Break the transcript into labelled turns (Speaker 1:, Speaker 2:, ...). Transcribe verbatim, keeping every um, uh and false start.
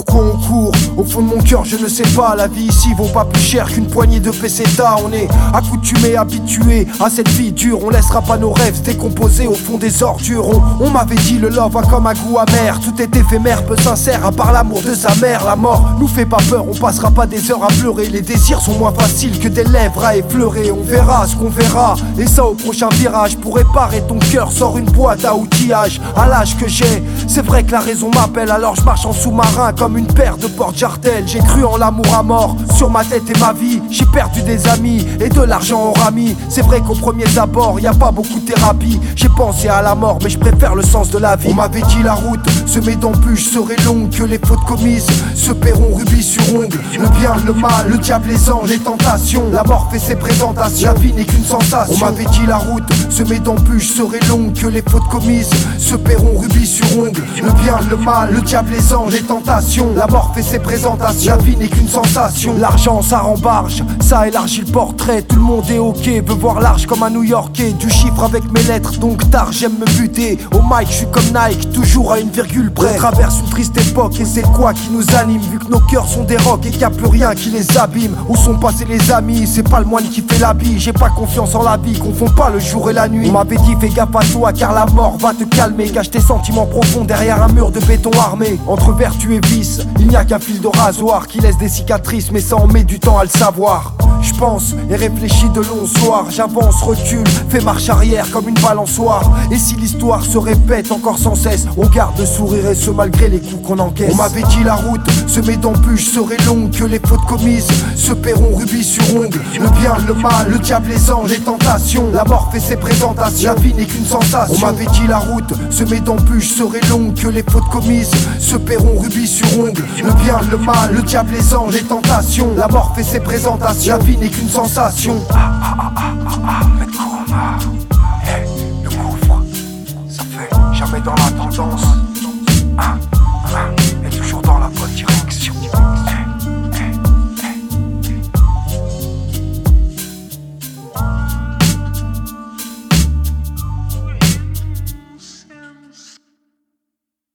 Speaker 1: pourquoi on court. Au fond de mon cœur je ne sais pas, la vie ici vaut pas plus cher qu'une poignée de pesetas. On est accoutumé, habitué à cette vie dure. On laissera pas nos rêves se décomposer au fond des ordures. On, on m'avait dit le love a comme un goût amer. Tout est éphémère, peu sincère, à part l'amour de sa mère. La mort nous fait pas peur, on passera pas des heures à pleurer. Les désirs sont moins faciles que des lèvres à effleurer. On verra ce qu'on verra, et ça au prochain virage. Pour réparer ton cœur, sors une boîte à outillage. À l'âge que j'ai, c'est vrai que la raison m'appelle. Alors je marche en sous-marin comme une paire de porte-jartelles. J'ai cru en l'amour à mort, sur ma tête et ma vie. J'ai perdu des amis et de l'argent au rami. C'est vrai qu'au premier abord, y a pas beaucoup de thérapie. J'ai pensé à la mort, mais je préfère le sens de la vie. On m'avait dit la route, semée d'embûches serait longue, que les fautes commises se paieront rubis sur ongle. Le bien, le mal, le diable, les anges, les tentations. La mort fait ses présentations, la vie n'est qu'une sensation. On m'avait dit la route, semée d'embûches serait longue, que les fautes commises se paieront rubis sur ongle. Le bien, le mal, le diable, les anges, les tentations. La mort fait ses présentations, la vie n'est qu'une sensation. L'argent ça rembarge, ça élargit le portrait. Tout le monde est ok, veut voir large comme un New-Yorkais. Du chiffre avec mes lettres, donc tard j'aime me buter. Au mic je suis comme Nike, toujours à une virgule près. On traverse une triste époque et c'est quoi qui nous anime. Vu que nos cœurs sont des rocs et qu'il n'y a plus rien qui les abîme. Où sont passés les amis, c'est pas le moine qui fait l'habit. J'ai pas confiance en la vie, confonds pas le jour et la nuit. On m'avait dit fais gaffe à toi car la mort va te calmer. Cache tes sentiments profonds derrière un mur de béton armé. Entre vertu et vice, il n'y a qu'un fil de rasoir qui laisse des cicatrices, mais ça en met du temps à le savoir. Je pense et réfléchis de longs soirs. J'avance, recule, fais marche arrière comme une balançoire. Et si l'histoire se répète encore sans cesse, on garde le sourire et ce malgré les coups qu'on encaisse. On m'avait dit la route, semée d'embûches serait longue, que les fautes commises se paieront rubis sur ongle. Le bien, le mal, le diable, les anges, les tentations. La mort fait ses présentations, la vie n'est qu'une sensation. On m'avait dit la route, semée d'embûches serait longue, que les fautes commises se paieront rubis sur ongle. Le bien, le mal, le diable, les anges, les tentations. La mort fait ses présentations, la vie n'est qu'une sensation. Ah, ah, ah, ah, ah, ah,